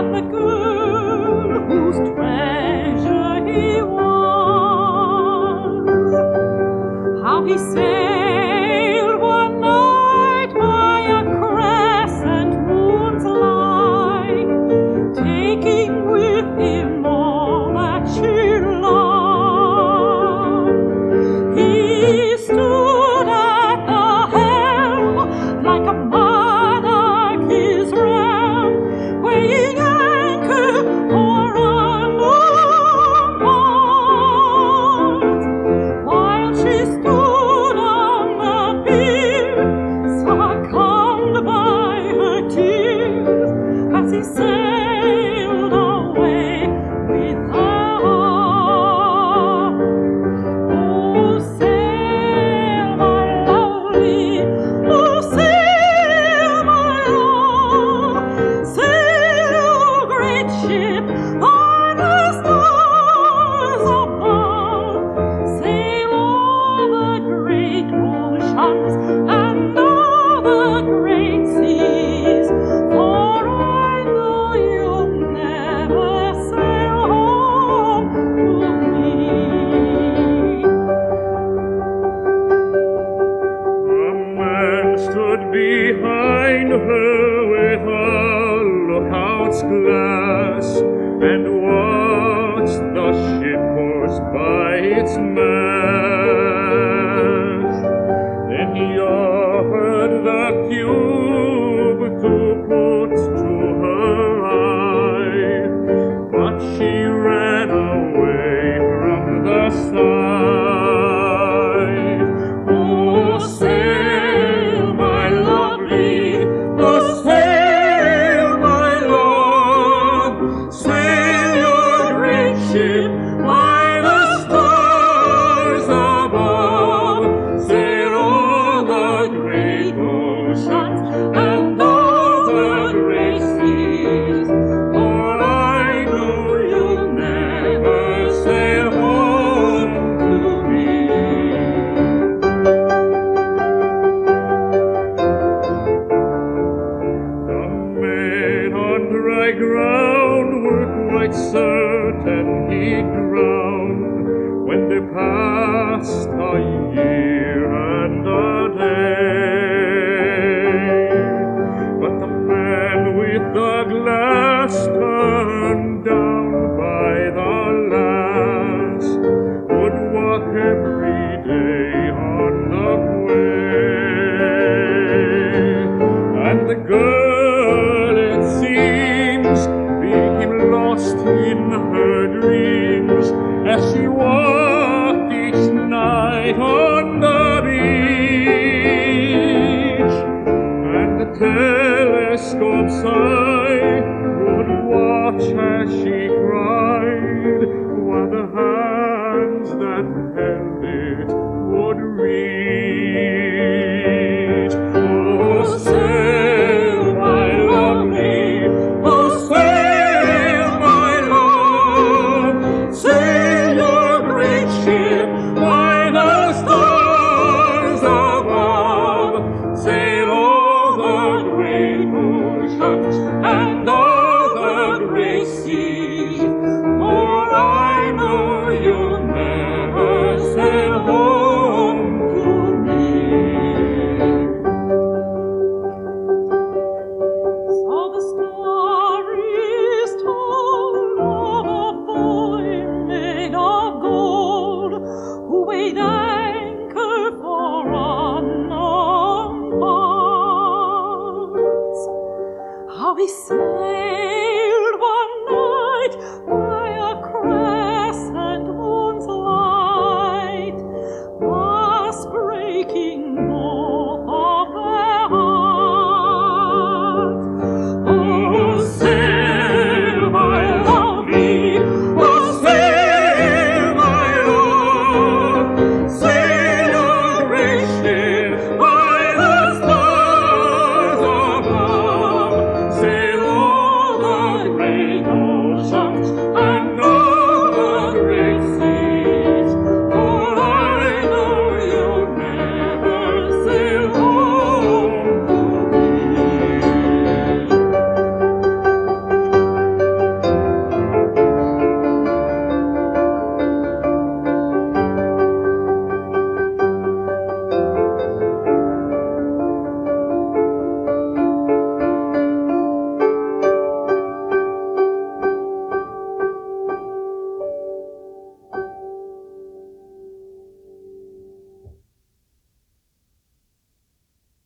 the girl whose treasure he was. How he sailed one night by a crescent moon's light, taking with him all that she loved. He stood at the helm like a monarch his realm, weighing anchor for unknown parts, while she stood on the pier, succumbed by her tears, as he sailed away with her heart. Oh, sail, my lovely, oh, sail, my love, sail your great ship by the stars above, sail all the great oceans and all the great seas, for I know you'll never sail home to me. A man stood behind her with a lookout's glass and watched the ship course by its mast. Then he offered the cube to put to her eye, but she ran away from the sight. Oh, sail, my lovely, oh, sail, my love, sail your great ship by the stars above, sail all the great oceans and all the great seas, for I know you'll never sail home to me. The men on dry ground were quite certain he'd drowned when they passed a year and a day. But the man with the glass turned down by the lass would walk every day on the quay, and the girl, it seems, became lost in her dreams as she walked each night on the beach, and the telescope's eye would watch as she cried, while the hands that held it would reach. Oh, sail, my lovely, oh, sail, my love, sail your great ship by the stars above, sail all the great oceans and all the great seas, for I know you'll never sail home to me. So the story is told of a boy made of gold, who weighed anchor for unknown parts. How he sailed one night by a crescent moon's light, thus breaking both of their hearts. Oh, sail, my lovely, oh, sail, my love, sail your great ship by the stars above, sail all the great oceans